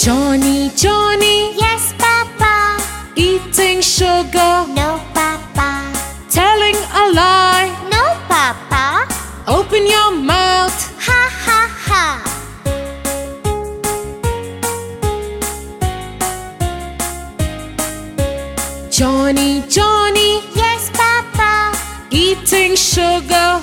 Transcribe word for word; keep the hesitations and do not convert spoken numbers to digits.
Johnny, Johnny, Yes, Papa. eating sugar, No, Papa. telling a lie. No, Papa. Open your mouth. Ha, ha, ha. Johnny, Johnny, Yes, Papa. eating sugar,